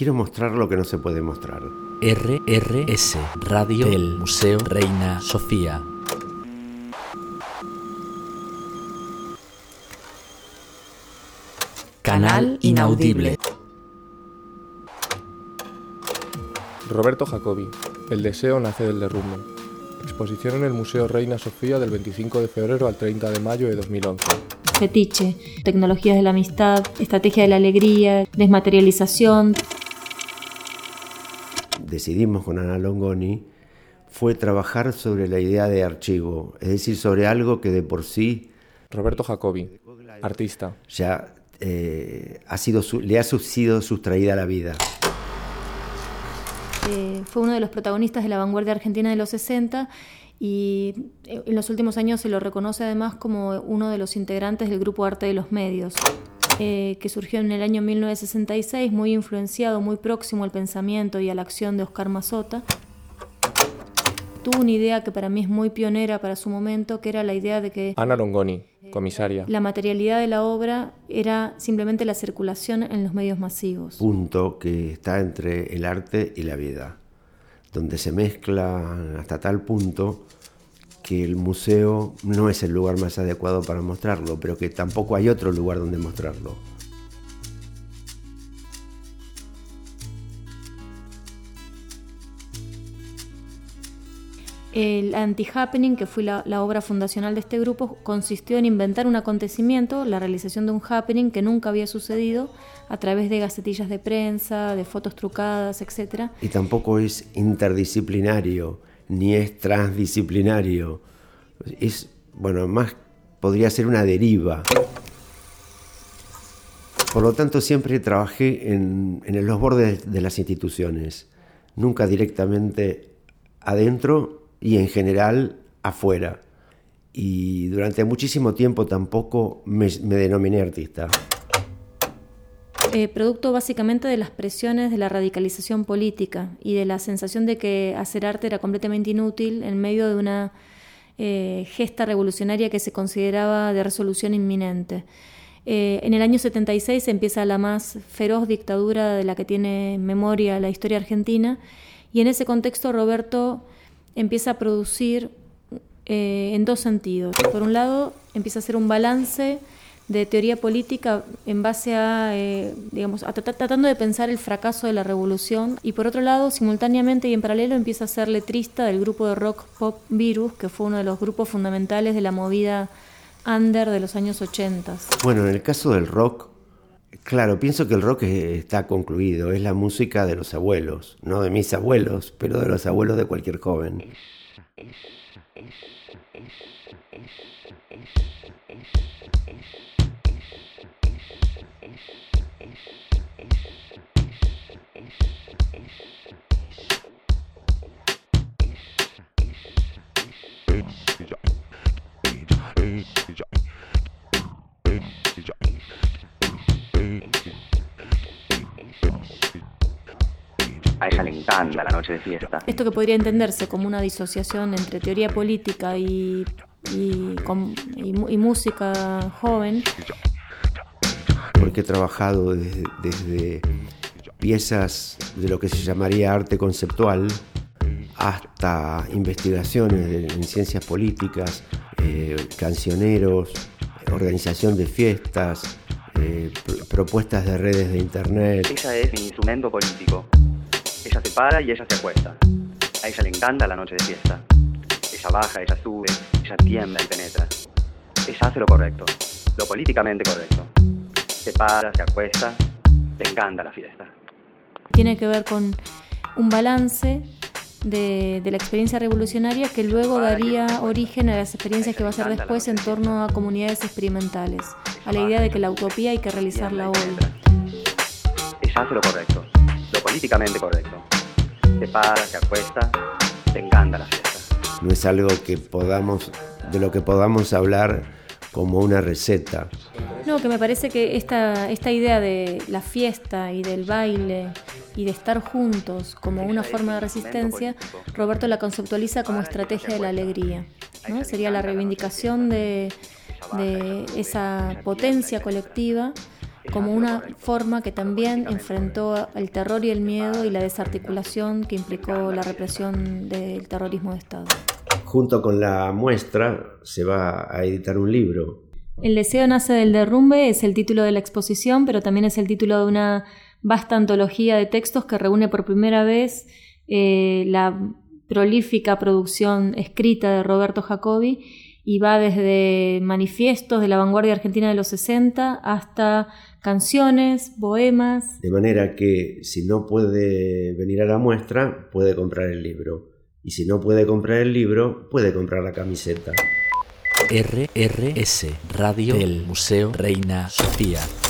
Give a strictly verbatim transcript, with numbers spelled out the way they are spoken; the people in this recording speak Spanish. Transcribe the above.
quiero mostrar lo que no se puede mostrar. R R S, Radio del Museo Reina Sofía. Canal inaudible. Roberto Jacobi, El deseo nace del derrumbe. Exposición en el Museo Reina Sofía del veinticinco de febrero al treinta de mayo de dos mil once. Fetiche, tecnologías de la amistad, estrategia de la alegría, desmaterialización. Decidimos con Ana Longoni fue trabajar sobre la idea de archivo, es decir, sobre algo que de por sí... Roberto Jacobi, artista. Ya eh, ha sido, le ha sido sustraída la vida. Eh, fue uno de los protagonistas de la vanguardia argentina de los sesenta y en los últimos años se lo reconoce además como uno de los integrantes del grupo Arte de los Medios, eh, que surgió en el año mil novecientos sesenta y seis, muy influenciado, muy próximo al pensamiento y a la acción de Oscar Mazzotta. Tuvo una idea que para mí es muy pionera para su momento, que era la idea de que Ana Longoni, comisaria. La materialidad de la obra era simplemente la circulación en los medios masivos. Punto que está entre el arte y la vida, donde se mezcla hasta tal punto que el museo no es el lugar más adecuado para mostrarlo, pero que tampoco hay otro lugar donde mostrarlo. El Anti-Happening, que fue la, la obra fundacional de este grupo, consistió en inventar un acontecimiento, la realización de un happening que nunca había sucedido, a través de gacetillas de prensa, de fotos trucadas, etcétera. Y tampoco es interdisciplinario, ni es transdisciplinario. Es, bueno, más podría ser una deriva. Por lo tanto, siempre trabajé en, en los bordes de las instituciones, nunca directamente adentro y en general afuera. Y durante muchísimo tiempo tampoco me, me denominé artista. Eh, producto básicamente de las presiones de la radicalización política y de la sensación de que hacer arte era completamente inútil en medio de una eh, gesta revolucionaria que se consideraba de resolución inminente. Eh, en el año setenta y seis empieza la más feroz dictadura de la que tiene memoria la historia argentina, y en ese contexto Roberto empieza a producir eh, en dos sentidos. Por un lado, empieza a hacer un balance de teoría política en base a, eh, digamos, a trat- tratando de pensar el fracaso de la revolución, y por otro lado, simultáneamente y en paralelo, empieza a ser letrista del grupo de rock pop Virus, que fue uno de los grupos fundamentales de la movida under de los años ochenta. Bueno, en el caso del rock, claro, pienso que el rock está concluido, es la música de los abuelos, no de mis abuelos, pero de los abuelos de cualquier joven. A ella le encanta la noche de fiesta. Esto que podría entenderse como una disociación entre teoría política y, y, con, y, y música joven. Porque he trabajado desde, desde piezas de lo que se llamaría arte conceptual hasta investigaciones de, en ciencias políticas, eh, cancioneros, organización de fiestas, eh, pr- propuestas de redes de internet. Ella es mi instrumento político. Ella se para y ella se acuesta. A ella le encanta la noche de fiesta. Ella baja, ella sube, ella tiembla y penetra. Ella hace lo correcto, lo políticamente correcto. Se para, se acuesta, le encanta la fiesta. Tiene que ver con un balance de, de la experiencia revolucionaria que luego daría origen a las experiencias que va a hacer después en torno a comunidades experimentales, a la idea de que la utopía hay que realizarla hoy. Ella hace lo correcto, lo políticamente correcto. Se para, se acuesta, le encanta la fiesta. No es algo que podamos, de lo que podamos hablar como una receta. No, que me parece que esta, esta idea de la fiesta y del baile y de estar juntos como una forma de resistencia, Roberto la conceptualiza como estrategia de la alegría, ¿no? Sería la reivindicación de, de esa potencia colectiva como una forma que también enfrentó el terror y el miedo y la desarticulación que implicó la represión del terrorismo de Estado. Junto con la muestra se va a editar un libro. El deseo nace del derrumbe es el título de la exposición, pero también es el título de una vasta antología de textos que reúne por primera vez eh, la prolífica producción escrita de Roberto Jacobi y va desde manifiestos de la vanguardia argentina de los sesenta hasta canciones, poemas. De manera que si no puede venir a la muestra, puede comprar el libro. Y si no puede comprar el libro, puede comprar la camiseta. R R S Radio del Museo Reina Sofía.